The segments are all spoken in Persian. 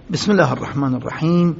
بسم الله الرحمن الرحیم.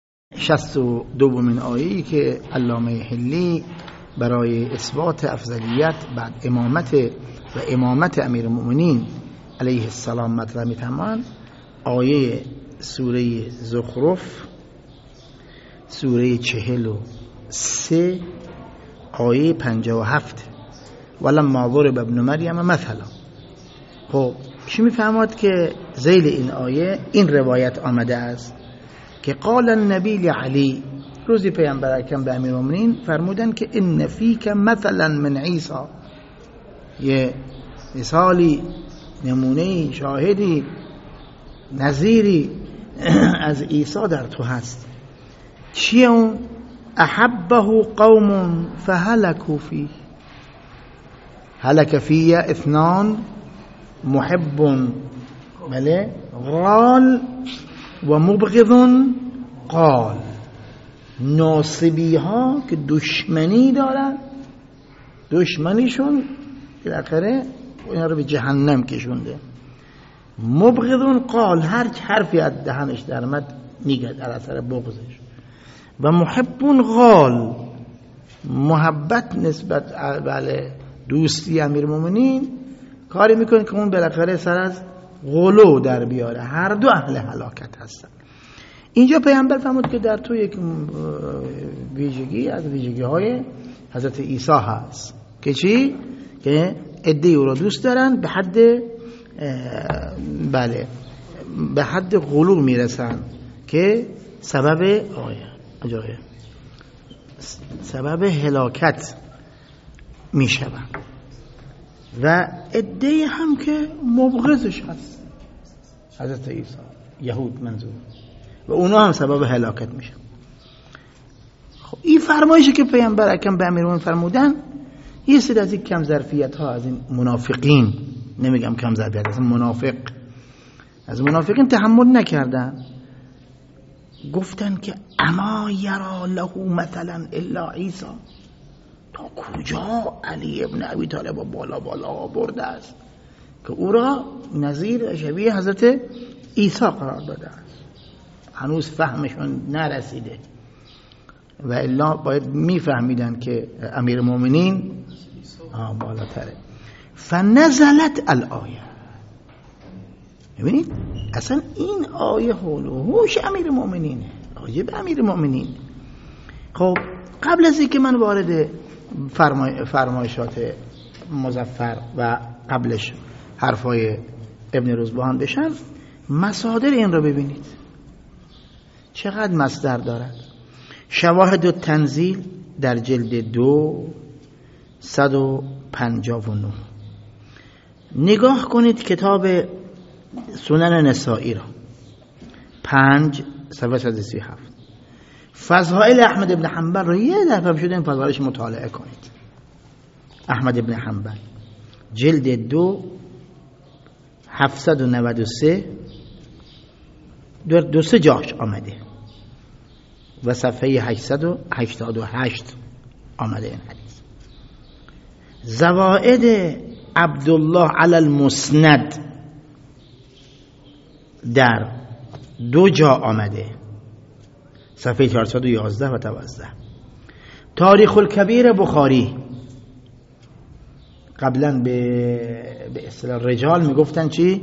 62 آیه‌ای که علامه حلی برای اثبات افضلیت بعد امامت امیرالمؤمنین علیه السلام مطرح می‌فرمایند. آیه سوره زخرف، سوره 43، آیه 57. ولما ضرب ابن مریم مثلا. خب چی میفهمد که ذیل این آیه این روایت آمده است که قال النبی لعلی، روزی پیامبر اکرم به امیرالمؤمنین فرمودن که ان فیک مثلا من عیسی، یه مثالی، نمونه، شاهدی، نظیری از عیسی در تو هست. چیه اون؟ احبه قوم فهلكوا فیه، هلك فیه اثنان، محب بله غال و مبغض قال. ناصبی ها که دشمنی دارن، دشمنیشون بالاخره اینا رو به جهنم کشونده. مبغض قال، هر حرفی از دهنش در اومد میگه در اثر بغضش. و محب غال، محبت نسبت بله دوستی امیرالمؤمنین کاری میکنه که اون بالاخره سر از غلو در بیاره. هر دو اهل هلاکت هستن. اینجا پیامبر فرمود که در تو یک ویژگی از ویژگی های حضرت عیسی هست که چی؟ که عده‌ای او را دوست دارن به حد بله به حد غلو میرسن که سبب سبب هلاکت میشون. و عده‌ای هم که مبغضش هست، حضرت عیسی، یهود منظور، و اونا هم سبب هلاکت میشن. خب این فرمایشی که پیامبر اکرم به امیرالمؤمنین فرمودن، یه سری از این کم ظرفیت ها از این منافقین، نمیگم کم ظرفیت، از منافقین تحمل نکردن. گفتن که اما یرا له مثلا الا عیسی، تا کجا علی ابن ابی طالب بالا برده است که او را نظیر شبیه حضرت عیسی قرار داده است. هنوز فهمشون نرسیده و الا باید میفهمیدن که امیرالمؤمنین بالاتره. فنزلت الآیه. ببینید اصلا این آیه حول و حوش امیرالمؤمنینه، راجع به امیرالمؤمنین. خب قبل از اینکه من وارد فرمایشات مظفر و قبلش حرفای ابن رزبان بشم، مصادر این رو ببینید چقدر مصدر دارد. شواهد التنزیل در جلد 2 159. نگاه کنید کتاب سنن نسائی را 5 صفحه 137. فضائل احمد ابن حنبل رو یه دفعه شده این فضائلش مطالعه کنید. احمد ابن حنبل جلد 2 793 دو سه جاش آمده و صفحه 888 آمده این حدیث. زوائد عبدالله علی المسند در 2 جا آمده، صفحه 411 و 12. تاریخ الکبیر بخاری، قبلا به اصطلاح رجال میگفتن چی؟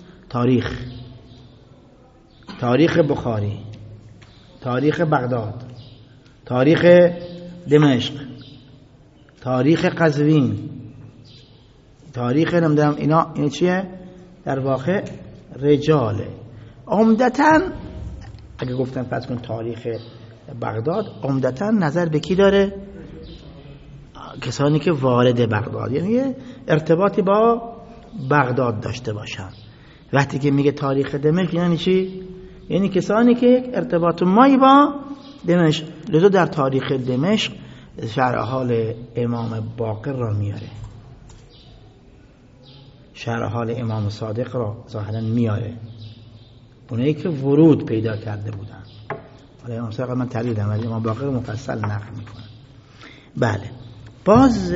تاریخ بخاری، تاریخ بغداد، تاریخ دمشق، تاریخ قزوین، تاریخ نمیدونم اینا چیه؟ در واقع رجاله. عمدتاً اگه گفتن فرض کن تاریخ بغداد، عمدتاً نظر به کی داره؟ کسانی که وارد بغداد، یعنی ارتباطی با بغداد داشته باشن. وقتی که میگه تاریخ دمشق یعنی چی؟ یعنی کسانی که ارتباط مایی با دمشق. لذا در تاریخ دمشق شرح حال امام باقر را میاره، شرح حال امام صادق را ظاهرا میاره، اونایی که ورود پیدا کرده بودن. حالا امام صادق من تعریف دادم ولی امام باقر مفصل نقل میکنه. بله، باز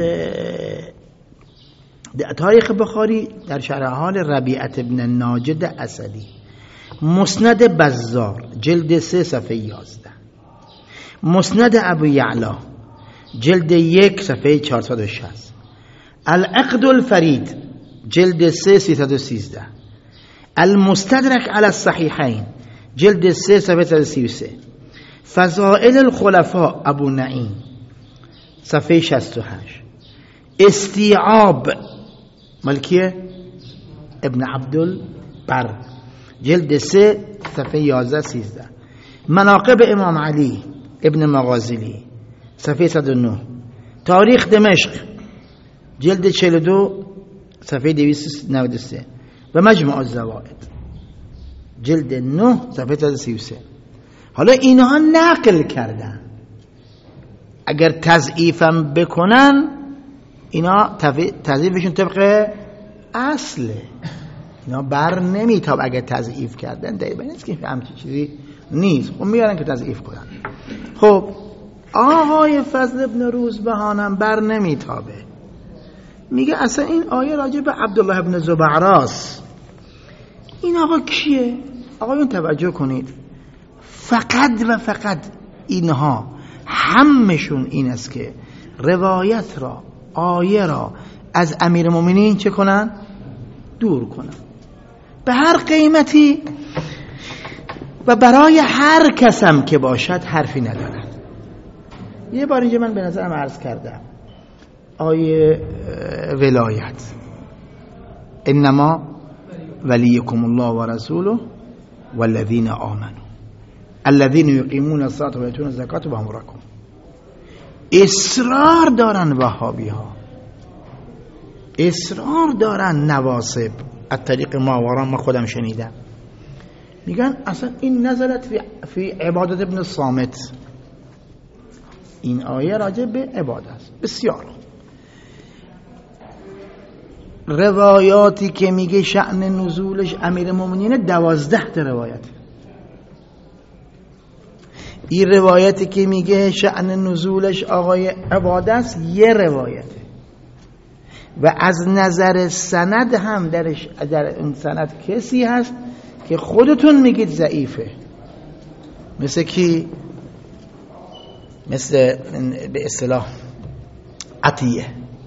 تاریخ بخاری در شرح حال ربیعت ابن ناجد اسدی مسند بزار جلد 3 صفحه 11، مسند ابو یعلا جلد 1 صفحه 460، العقد الفرید جلد 3 313، المستدرک علی الصحیحین جلد 3 صفحه 333، فضائل الخلفاء ابو نعیم صفحه 68، استیعاب ملکیه ابن عبدالبر جلد 3 صفحه 11 13، مناقب امام علی ابن مغازلی صفحه 109، تاریخ دمشق جلد 42 صفحه 293 و مجموع الزوائد جلد 9 صفحه 133. حالا اینها نقل کردن، اگر تضعیفم بکنن اینا تضعیفشون طبق اصله، اینا بر نمیتاب. اگر تضعیف کردن دلیل نیست که همچین چیزی نیست، خب میارن که تضعیف کنن. خب آقای فضل ابن روزبهانم بر نمیتابه، میگه اصلا این آیه راجع به عبدالله ابن زبعراست. این آقا کیه؟ آقایون توجه کنید، فقط و فقط اینها همشون این است که روایت را، آیه را از امیرالمومنین چه کنن؟ دور کنن به هر قیمتی و برای هر کسم که باشد حرفی ندارد. یه بار اینجا من به نظرم عرض کردم آیه ولایت، انما ولیکم الله و رسوله والذین آمنوا الذین یقیمون الصلاة و یؤتون الزکاة و هم راکعون. اصرار دارن وهابی ها، اصرار دارن نواصب از طریق ماورا. ما خودم شنیدم میگن اصلا این نزلت فی عبادت ابن الصامت، این آیه راجع به عبادت است. بسیار روایاتی که میگه شأن نزولش امیر مومنین 12 تا روایت، این روایتی که میگه شأن نزولش آقای عباده است یه روایته و از نظر سند هم در این سند کسی هست که خودتون میگید ضعیفه، مثل کی؟ مثل به اصطلاح عطیه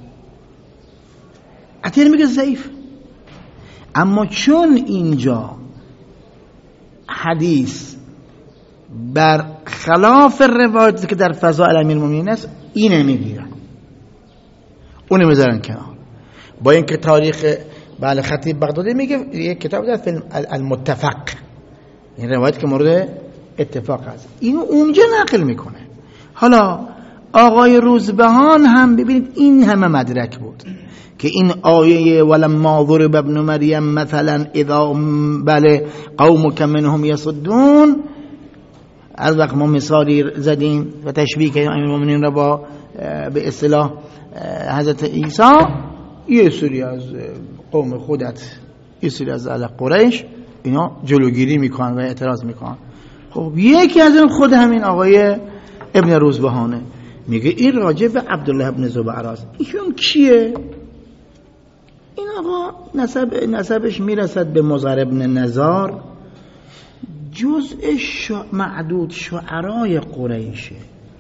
میگه ضعیف. اما چون اینجا حدیث بر خلاف روایتی که در فضائل امیرالمومنین است، اینه میگیرن اونه میذارن کنار. با اینکه تاریخ خطیب بغدادی میگه یک کتاب داره فیلم المتفق، این روایت که مورد اتفاق هست، اینو اونجا نقل میکنه. حالا آقای روزبهان هم ببینید این همه مدرک بود که این آیه ولما ضرب ابن مریم مثلا اذا بله قومک منهم یصدون، از وقت ما مثالی زدیم و تشبیه کردیم امیرالمومنین را با به اصطلاح حضرت عیسی، یه سری از قوم خودت، یه سری از اهل قریش اینا جلوگیری میکنن و اعتراض میکنن. خب یکی از این خود همین آقای ابن روزبهانه میگه این راجع به عبدالله ابن زبعراست. ایشون کیه؟ این آقا نسبش میرسد به مضر ابن نزار، جزء معدود شعرای قریشه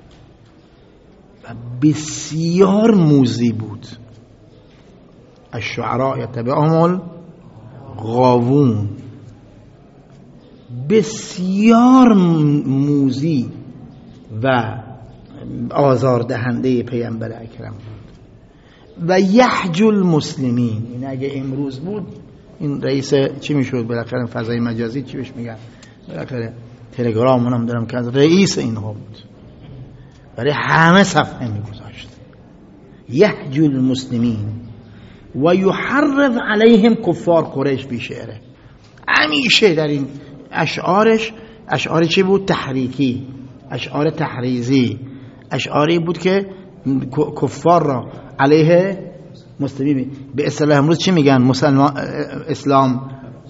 و بسیار موذی بود. الشعراء یتبعهم الغاوون، بسیار موذی و آزاردهنده پیامبر اکرم بود و یحج المسلمین. این اگه امروز بود این رئیس چی میشد بالاخره؟ فضای مجازی چی بهش میگن بالاخره؟ تلگرام اونم دارم که رئیس اینها بود، برای همه صفحه میگذاشت یحج المسلمین و یحرض علیهم کفار قریش بیشعره. همیشه در این اشعار چی بود؟ تحریکی، اشعار تحریزی، اشعاری بود که کفار را علیه مسلمین، به اصطلاح امروز چی میگن؟ اسلام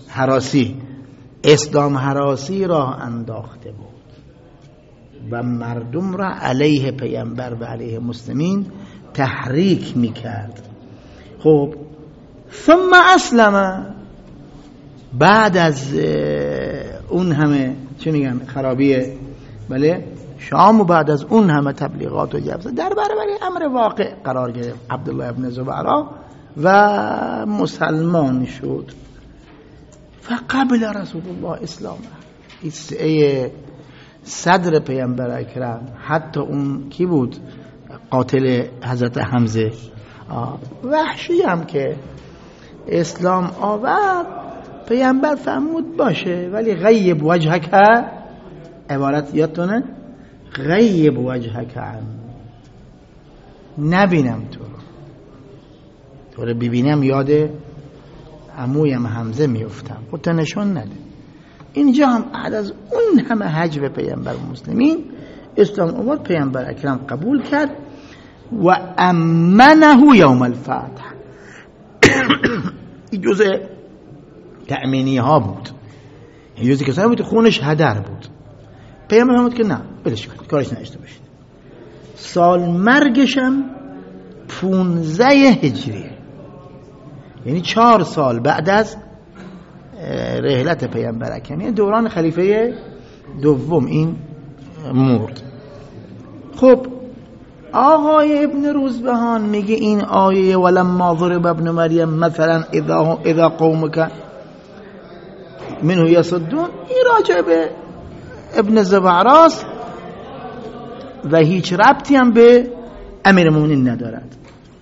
هراسی را انداخته بود و مردم را علیه پیامبر و علیه مسلمین تحریک میکرد. خب ثم اسلم، بعد از اون همه چه میگن خرابیه، بله، شام و بعد از اون همه تبلیغات و جبسه در برابر امر واقع قرار گرفت. عبدالله ابن زبعرا و مسلمان شد. فقبل رسول الله اسلام. این صدر پیامبر اکرم، حتی اون کی بود؟ قاتل حضرت حمزه، وحشی هم که اسلام آورد، پیامبر فرمود باشه ولی غیب وجهک، عبارت یادتونه؟ غیب وجهک عن، نبینم تو رو ببینم یاد عمویم حمزه میفتم، خودت نشون نده. اینجا هم بعد از اون همه حجب پیامبر مسلمین اسلام آورد، پیامبر اکرم قبول کرد و امنه یوم الفتح. این جزء تأمینی ها بود، این جزء کسانی بود خونش هدر بود. پیامبر فرمود که نه بلش کنید، کارش نشته باشید. سال مرگشم 15 هجریه، یعنی 4 سال بعد از رحلت پیامبر اکرم، دوران خلیفه دوم این مرد. خب آقای ابن روزبهان میگه این آیه ولما ضرب ابن مریم مثلا اذا قومک منه یصدون، این راجع به ابن زبعراست و هیچ ربطی هم به امیر المؤمنین ندارد.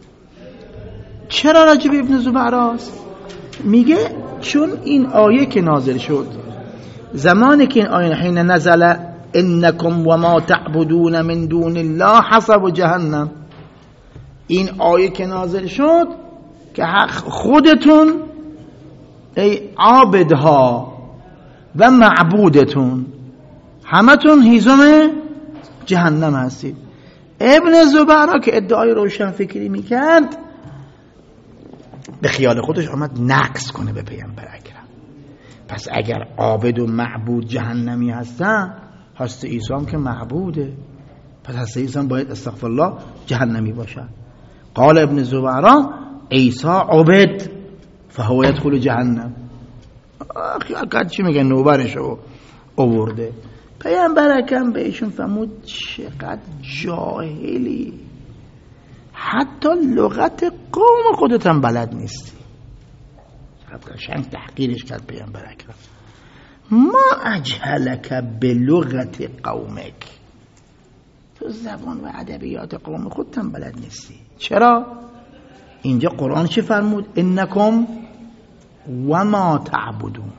چرا راجع به ابن زبعراست؟ میگه چون این آیه که نازل شد، زمانی که این آیه حین نزل انکم و ما تعبدون من دون الله حسب جهنم، این آیه که نازل شد که خودتون ای عابدها و معبودتون همتون هیزم جهنم هستید. ابن زبعرا که ادعای روشن فکری میکرد، به خیال خودش آمد نقص کنه به پیامبر اکرم. پس اگر عابد و معبود جهنمی هستن، هست عیسی هم که معبوده، پس هست عیسی هم باید استغفرالله جهنمی باشه. قال ابن زبعرا عیسی عبد فهو يدخل جهنم. خیال کرد چی میگن، نوبرشو آورده. پیامبر اکرم به ایشون فرمود چقدر جاهلی، حتی لغت قوم خودت هم بلد نیستی. قشنگ تحقیرش کرد پیامبر اکرم. ما اجهلک بلغت قومک، تو زبان و ادبیات قوم خودت هم بلد نیستی. چرا؟ اینجا قرآن چی فرمود؟ انکم و ما تعبدون،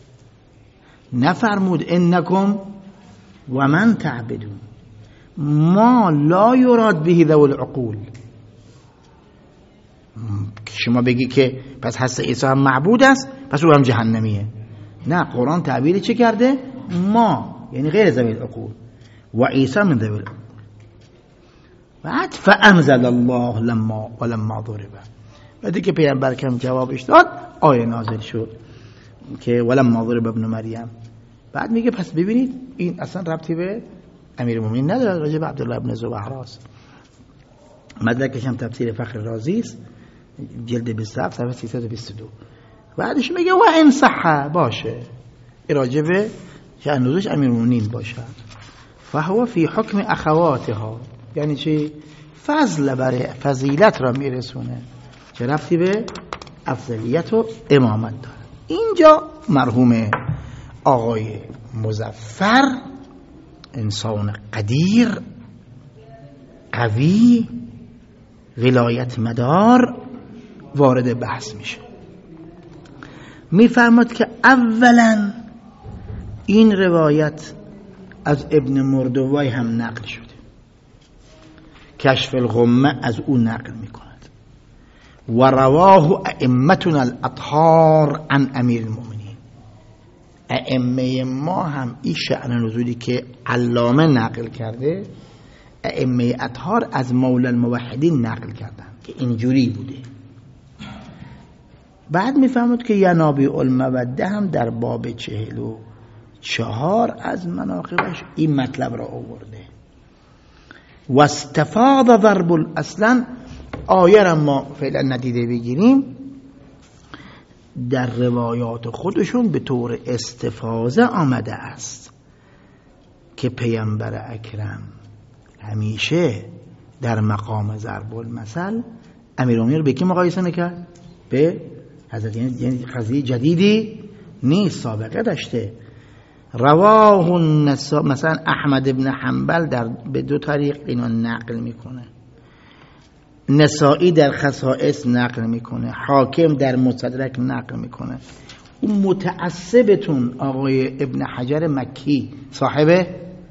نفرمود انکم و من تعبدون. ما لا یراد به ذو العقول. شما بگی که پس هست عیسی هم معبود است، پس او هم جهنمیه. نه، قرآن تعبیر چه کرده؟ ما یعنی غیر ذوی العقول و عیسی من ذوی العقول. بعد فانزل الله لما ضرب، بعدی که پیامبر کم جوابش داد آیه نازل شد که ولما ضرب ابن مریم. بعد میگه پس ببینید این اصلا ربطی به امیرالمومنین نداره، راجع به عبدالله ابن زبعراست. مدرکش هم تفسیر فخر رازی است، جلد 27 صفحه 322. بعدش میگه و ان صح، باشه راجع به شأن نزولش امیرالمومنین باشه، فهو فی حکم اخواتها، یعنی چی؟ فضل برای فضیلت را میرسونه، چه ربطی به افضلیت و امامت داره. اینجا مرحوم آقای مظفر، انسان قدیر، قوی، ولایت مدار، وارد بحث میشه. میفرماد که اولا این روایت از ابن مردوای هم نقل شده، کشف الغمه از او نقل میکند و رواه ائمتنا الاطهار عن امیر المؤمنین. ائمه ما هم این شأن نزولی که علامه نقل کرده، ائمه اطهار از مولا الموحدین نقل کردن که اینجوری بوده. بعد میفهمد که ینابیع الموده هم در باب 44 از مناقبش این مطلب را آورده. و استفاض ضرب اصلا آیه را ما فعلا ندیده بگیریم. در روایات خودشون به طور استفاضه آمده است که پیامبر اکرم همیشه در مقام ضرب المثل امیرالمومنین رو به کی مقایسه میکرد؟ به حضرت، یعنی قضیه جدیدی نیست، سابقه داشته. رواه النسائی، مثلا احمد ابن حنبل به 2 طریق اینو نقل میکنه، نسائی در خصائص نقل میکنه، حاکم در مستدرک نقل میکنه. اون متعصبتون آقای ابن حجر مکی صاحب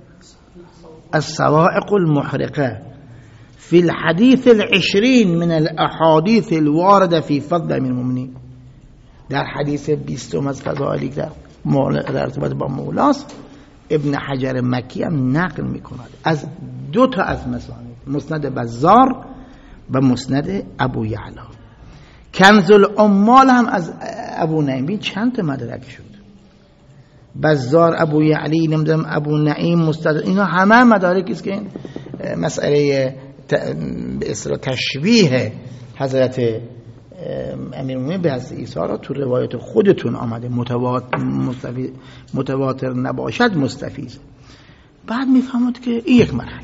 الصواعق المحرقه فی الحدیث 20 من الاحادیث الوارده فی فضل امیر المؤمنین، در حدیث 20 از فضائلی در ارتباط با مولاست، ابن حجر مکی هم نقل میکند از 2 تا از مسانید، مسند بزار و مسند ابو یعلا. کنز العمال هم از ابو نعیم، چند تا مدرک شد، بزار، ابو یعلی، نمیدونم ابو نعیم، مستدرک، اینا همه مدارکی است که این مسئله به اصطلاح تشبیه حضرت امیرالمومنین به حضرت عیسی را تو روایت خودتون آمده، متواتر نباشد مستفیض. بعد میفهمد که این یک مرحله.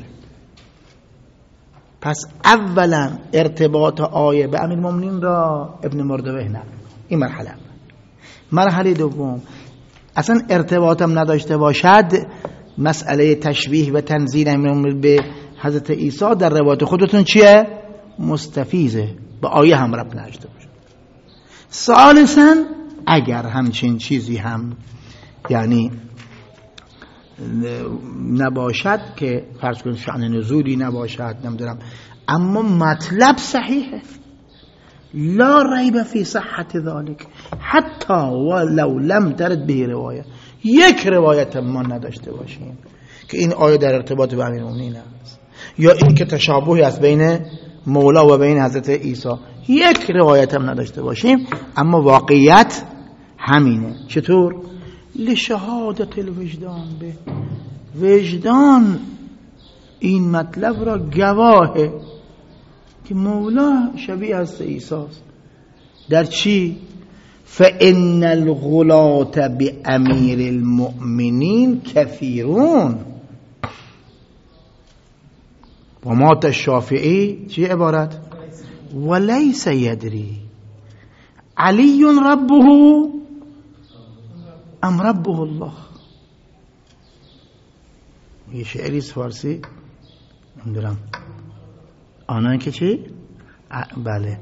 پس اولا ارتباط آیه به امیرالمومنین را ابن مردویه نقل، این مرحله. مرحله دوم اصلا ارتباطم نداشته باشد، مسئله تشبیه و تنزیل امیرالمومنین به حضرت عیسی در روایت خودتون چیه؟ مستفیضه، به آیه هم ربط نداشته باشه. ثالثاً اگر همچین چیزی هم یعنی نباشد که فرض کنید شأن نزولی نباشد، نمیدونم، اما مطلب صحیحه، لا ریب فی صحت ذلك، حتی ولو لم ترد به روایه، یک روایت ما نداشته باشیم که این آیه در ارتباط به امیرالمومنین است، یا این که تشابهی است بین مولا و بین حضرت عیسی، یک روایت هم نداشته باشیم، اما واقعیت همینه. چطور؟ لشهادت الوجدان، به وجدان این مطلب را گواهه که مولا شبیه حضرت عیسی است. در چی؟ فإن الغلاة بأمیر المؤمنین کثیرون. و مات الشافعی چی عبارت؟ ولیس یدری علی ربه ام ربه الله. یه شعری فارسی نمیدونم آنان که چی؟ بله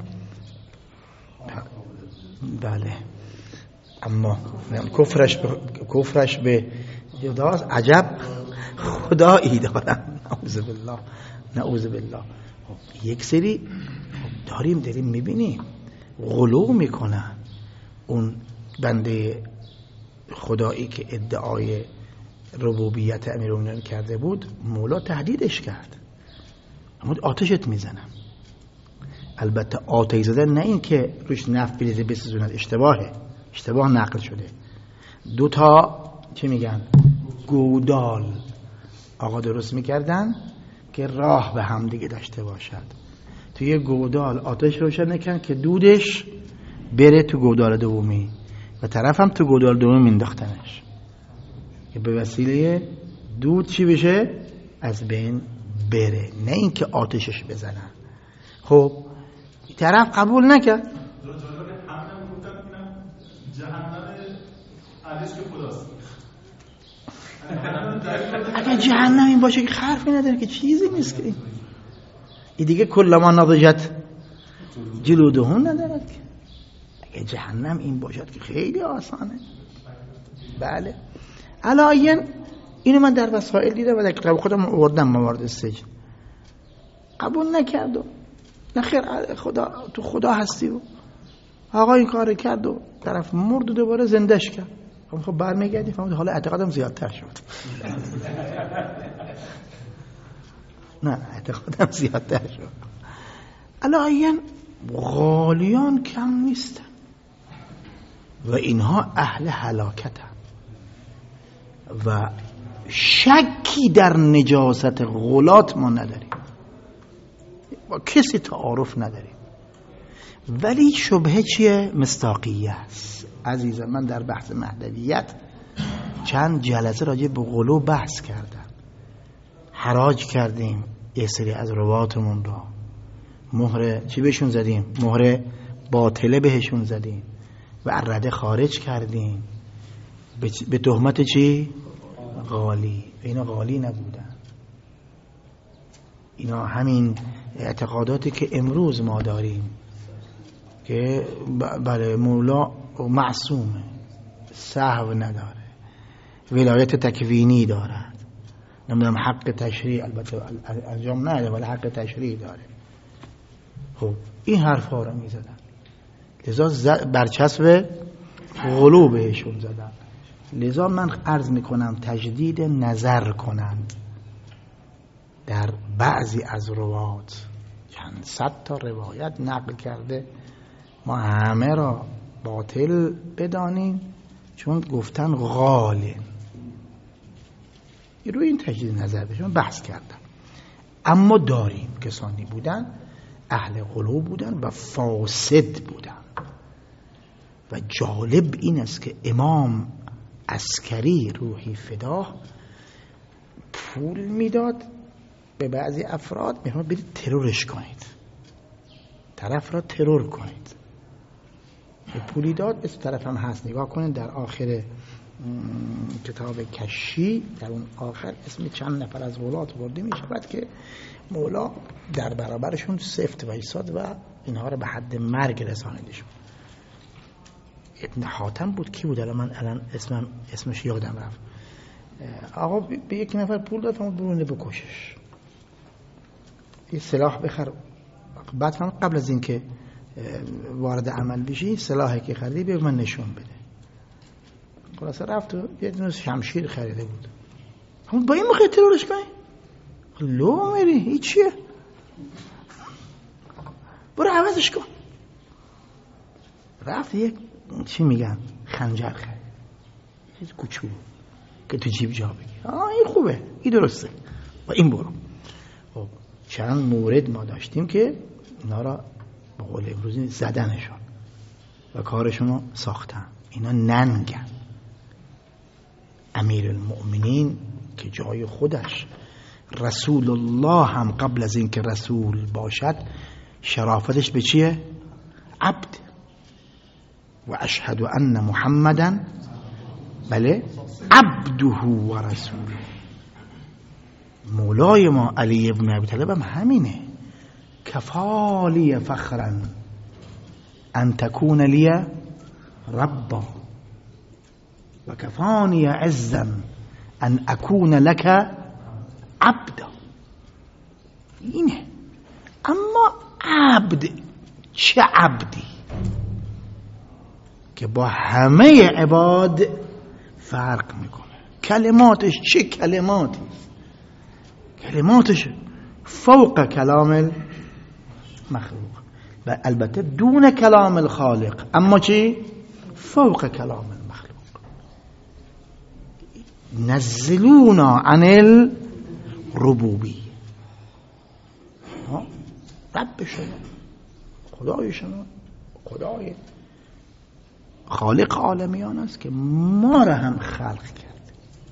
بله، اما کفرش به جداست، عجب خدایی دارم، نعوذ بالله نعوذ بالله. یک سری داریم میبینیم غلو میکنن. اون بنده خدایی که ادعای ربوبیت امیرالمومنین کرده بود، مولا تهدیدش کرد، اما آتشت میزنم. البته آتش زدن نه این که روش نفت بریزه بسوزوند، اشتباه نقل شده. 2 تا چه میگن گودال آقا درست میکردن که راه به هم دیگه داشته باشد. توی گودال آتش روشن نکن که دودش بره تو گودال دومی و طرف هم تو گودال دومی مینداختنش که به وسیله دود چی بشه؟ از بین بره، نه اینکه آتشش بزنن. خب طرف قبول نکرد. اگه جهنم این باشه که حرفی نداره، که چیزی نیست، که این دیگه کلما نضجت جلودهون ندارد. اگه جهنم این باشد که خیلی آسانه. بله علایین اینو من در وسائل دیدم و در کتاب خودم آوردم، موارد السجن. قبول نکرد و نخیر تو خدا هستی و آقا این کار کرد و طرف مرد و دوباره زندش کرد. خب برمیگردی فهمید حالا اعتقادم زیادتر شد. نه اعتقادم زیادتر شد. علایین غالیان کم نیستن و اینها اهل هلاکتن و شکی در نجاست غلات ما نداریم، با کسی تعارف نداریم ولی شبهه چیه؟ مصداقیه است. عزیزم من در بحث مهدویت چند جلسه راجع به غلو بحث کردم، حراج کردیم یه سری از رواتمون را، مهر چی بهشون زدیم؟ مهر باطله بهشون زدیم و الرده خارج کردیم به تهمت چی؟ غالی. اینا غالی نبودن، اینا همین اعتقاداتی که امروز ما داریم که بله مولا معصومه، سهو نداره، ولایت تکوینی دارد، نمیدونم حق تشریع، البته انجام نده ولی حق تشریع داره. خب این حرفا رو میزدن، لذا برچسب غلو بهشون زدن. لذا من عرض میکنم تجدید نظر کنند در بعضی از روات. چند صد تا روایت نقل کرده، ما همه را باطل بدانیم چون گفتن غاله. روی این تجدید نظر بشون بحث کردم. اما داریم کسانی بودن اهل غلو بودن و فاسد بودن. و جالب این است که امام عسکری روحی فداه پول میداد به بعضی افراد، میخواد برید ترورش کنید، طرف را ترور کنید. پولی داد، اسم طرف هم هست، نگاه کنید در آخر کتاب کشی، در اون آخر اسم چند نفر از غلات برده می شود که مولا در برابرشون سفت و ایستاد و اینها را به حد مرگ رسانیدشون. ابن حاتم بود، کی بود من الان اسمش یادم رفت. آقا به یک نفر پول داد فهمید برونه بکشش، یه سلاح بخر. بعد فهمید قبل از این که وارد عمل بشی سلاحی که خریدی به من نشون بده. خلاصه رفت و یه دونه شمشیر خریده بود. همون با این موقع ترورش کنی؟ لو میری این چیه؟ برو عوضش کن. رفت یک چی میگن خنجر خرید، چیز کوچولو که تو جیب جا بگیر. این خوبه، این درسته، با این برو. خب چند مورد ما داشتیم که اینا را به قول امروزی زدنشون و کارشون رو ساختن. اینا ننگن. امیر المؤمنین که جای خودش، رسول الله هم قبل از این که رسول باشد شرافتش به چیه؟ عبد. و اشهد ان محمدا بله عبده و رسوله. مولای ما علی ابن ابی طالب هم همینه. کفالی فخرا ان تکون لی ربا و کفانی عزا ان اکون لک عبدا. اینه. اما عبد چه عبدی که با همه عباد فرق میکنه. کلماتش چه کلماتی، کلماتش فوق کلام مخلوق و البته دون کلام الخالق، اما چی؟ فوق کلام المخلوق. نزلونا عن الربوبی. رب شما، خدای شما، خدای خالق عالمیان است که ما را هم خلق کرد.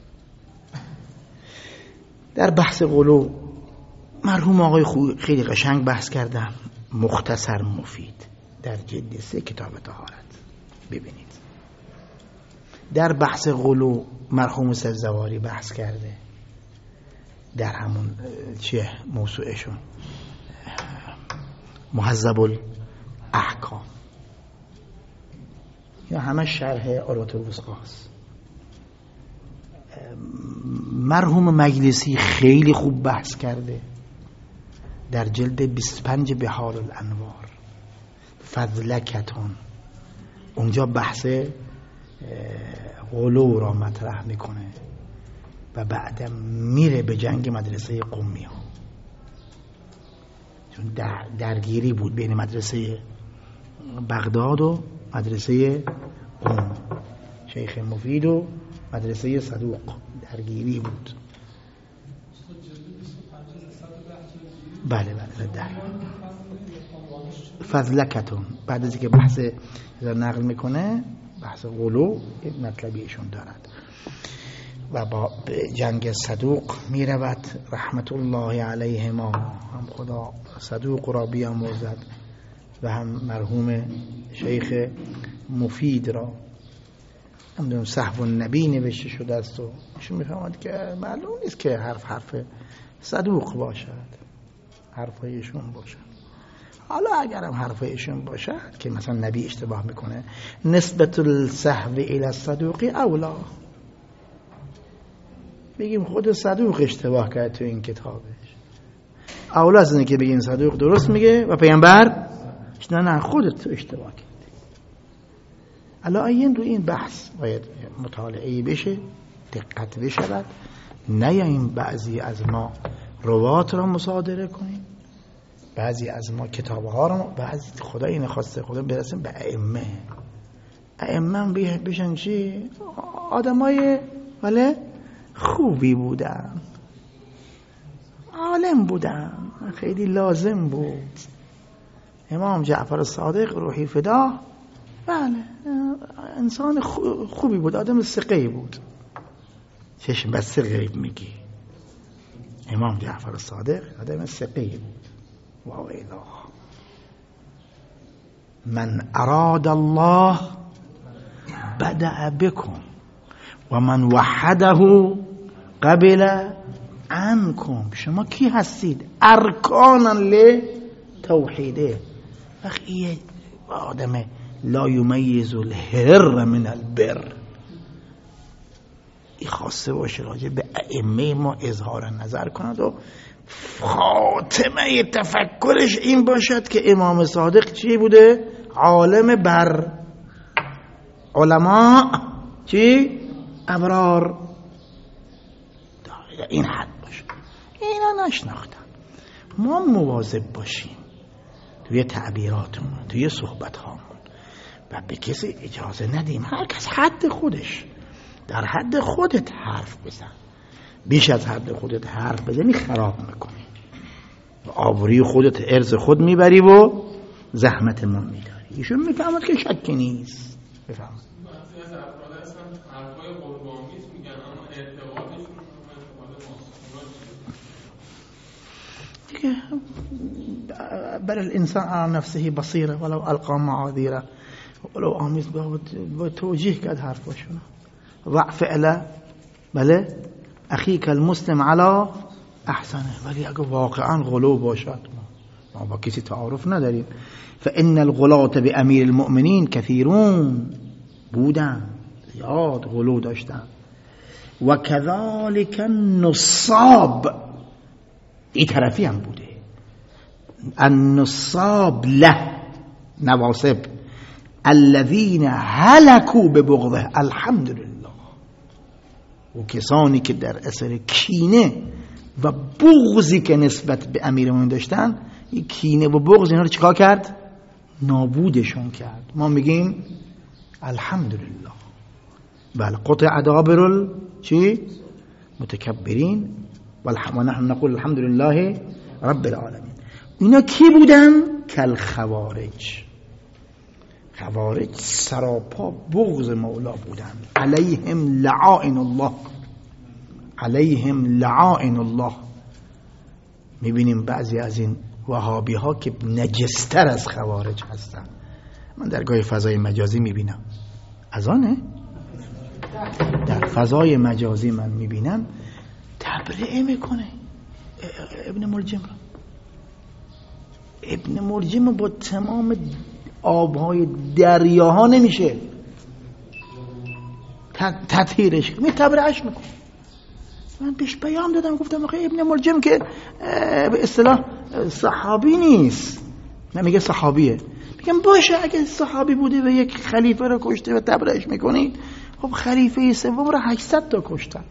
در بحث غلو مرحوم آقای خیلی قشنگ بحث کردم، مختصر مفید، در جلد 3 کتاب طهارت ببینید. در بحث غلو مرحوم سبزواری بحث کرده در همون چه موسوعشون مهذب الاحکام، یا همه شرح عروة الوثقی است. مرحوم مجلسی خیلی خوب بحث کرده در جلد 25 بحار الانوار فضلکتون، اونجا بحث غلو را مطرح میکنه و بعد میره به جنگ مدرسه قمی ها، چون درگیری بود بین مدرسه بغداد و مدرسه قم، شیخ مفید و مدرسه صدوق، درگیری بود. بله فضلکتون بعد از اینکه بحث نقل میکنه بحث غلو مطلبی ایشون دارد و با جنگ صدوق میرود رحمت الله علیهما، هم خدا صدوق را بیامرزد و هم مرحوم شیخ مفید را. همدون صحب النبی نوشته شده است و ایشون میفهمد که معلوم نیست که حرف صدوق باشد، حرفایشون باشد. حالا اگرم حرفایشون باشد که مثلا نبی اشتباه میکنه، نسبت الصحب الی الصدوق اولا، بگیم خود صدوق اشتباه کرد تو این کتابش، اولا از اینه که بگیم صدوق درست میگه و پیامبر نه خودت اشتباه کرد. الان رو این بحث باید مطالعه بشه، دقت بشود، نیاییم بعضی از ما روات را مصادره کنیم، بعضی از ما کتاب ها را، بعضی خدا این خواسته خدا برسیم به ائمه بشن چی؟ آدمای ولی خوبی بودن، عالم بودن، خیلی لازم بود. امام جعفر صادق روحی فدا، بله انسان خوبی بود، آدم ثقه‌ای بود. چشم بسته غیب میگی، امام جعفر صادق آدم ثقه‌ای بود. واویلا من اراد الله بدأ بكم و من وحده قبل عنكم. شما کی هستید؟ ارکانا لتوحیده. وقتی آدم لا یمیز الهر من البر، این خواسته باشه راجع به ائمه ما اظهار نظر کند و خاتمه تفکرش این باشد که امام صادق چی بوده؟ عالم بر، علما چی؟ ابرار. این حد باشه. اینا نشناختن. ما مواظب باشیم توی تعبیراتمون، توی صحبت‌هامون و به کسی اجازه ندیم هر کس حد خودش، در حد خودت حرف بزن. بیش از حد خودت حرف بزنی خراب میکنی و آبروی خودت ارز خود میبری و زحمت ما میداری. ایشون میفهمد که شکی نیست. بفهمد بعضی از افراد اصلا حرفای قربانیست میگن اما ارتباطشون دیگه بر الانسان على نفسه بصیره ولو القا معاذیره، ولو آمیز با توجیه کرد حرفاشون. ضعف اله بله اخیک المسلم علی احسنه. ولی اگه واقعا غلو باشد، ما با کسی تعارف نداریم. فان الغلاة بامیر المؤمنین کثیرون، بودن زیاد غلو داشتن. و کذالک النصاب، این طرفی هم بوده. النصاب له، نواصب الذین هلكوا ببغضه. الحمدلله. و کسانی که در اثر کینه و بغضی که نسبت به امیرمون داشتن، این کینه و بغض اینا رو چیکار کرد؟ نابودشون کرد. ما میگیم الحمدلله. بله قطع دابر چی؟ متکبرین و نحن نقول الحمدلله رب العالمین. اینا کی بودن؟ کل خوارج. خوارج سراپا بغض مولا بودن. علیهم لعائن الله، علیهم لعائن الله. میبینیم بعضی از این وهابی ها که نجستر از خوارج هستن. من در گاهی فضای مجازی میبینم، از آنه در فضای مجازی من میبینم تبرئه میکنه ابن ملجم را. ابن ملجم با تمام آبهای دریاها نمیشه تطهیرش، تبرئهش میکنه. من بهش پیام دادم، گفتم آخه ابن ملجم که به اصطلاح صحابی نیست، نمیگه صحابیه. میگم باشه اگه صحابی بوده و یک خلیفه رو کشته و تبرئهش میکنید، خب خلیفه سوم رو 800 تا کشتن،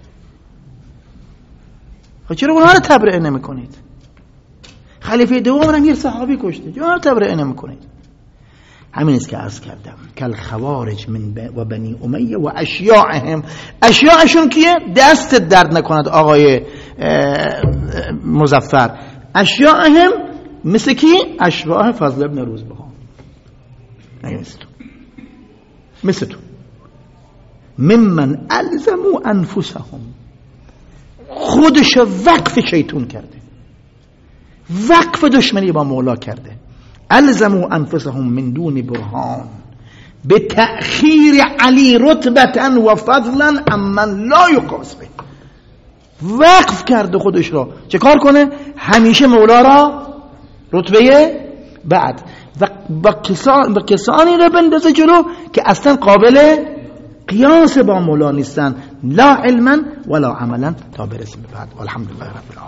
خب چرا اونها رو تبرئه نمیکنید؟ خلیفه دوم هم یک صحابی کشته، چرا اونها رو تبرئه نمیکنید؟ همین است که عرض کردم کل خوارج من و بنی امیه و اشیاعهم. اشیاعشون کیه؟ دست درد نکند آقای مظفر. اشیاءهم مثل کی؟ اشباه فضل ابن روزبهان. نه مثل تو ممن الزموا انفسهم، خودش وقف شیطون کرده، وقف دشمنی با مولا کرده. الزموا انفسهم من دون برهان به تأخیر علی رتبتا و فضلا امن لا یقاس به. وقف کرده خودش را چه کار کنه؟ همیشه مولا را رتبه بعد و کسانی را بندازه جلو که اصلا قابل قیاس با مولا نیستن، لا علما ولا عملا، تا برسیم به بعد. الحمدلله رب العالمین.